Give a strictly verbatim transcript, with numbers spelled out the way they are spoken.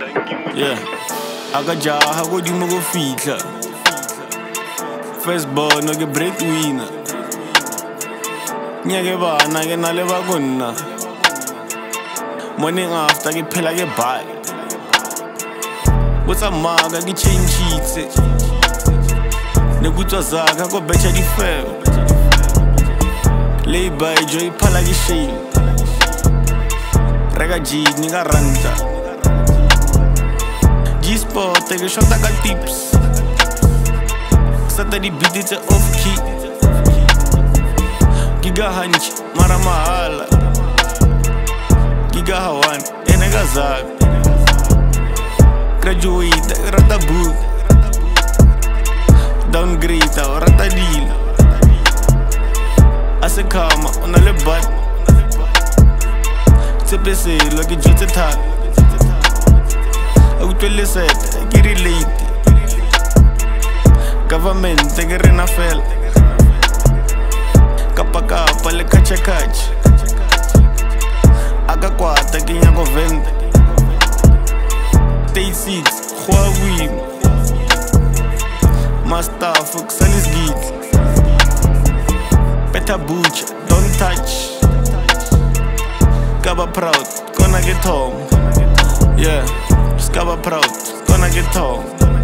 Yeah, aka jaha godimo go fitla. First born no ke breadwinner. Nyake bana ke na le ba gonna. Morning after ke phela ke bye. Botsa maga ke change it. Ne kutwa zaka go betcha di fair. Lay by joy phala ke shame. Rega G nigga ranta. G-sport take a shot like tips. Sata di beat it's off key. Giga hunch mara mahala. Giga hawan enega zag. Graduate rata boot. Downgrade rata deal. Ase kama ona le bat. Tepese lo ke jotse thata. I would tell set, get relate. Government, take a rena fell. Kappa kappa, le kacha kach. Aga kwata, kinya go vent. Take seats, Huawei. Master, fuck, salis git. Better butch, don't touch. Kaba proud, gonna get home. Yeah. Skaba proud, gonna get home.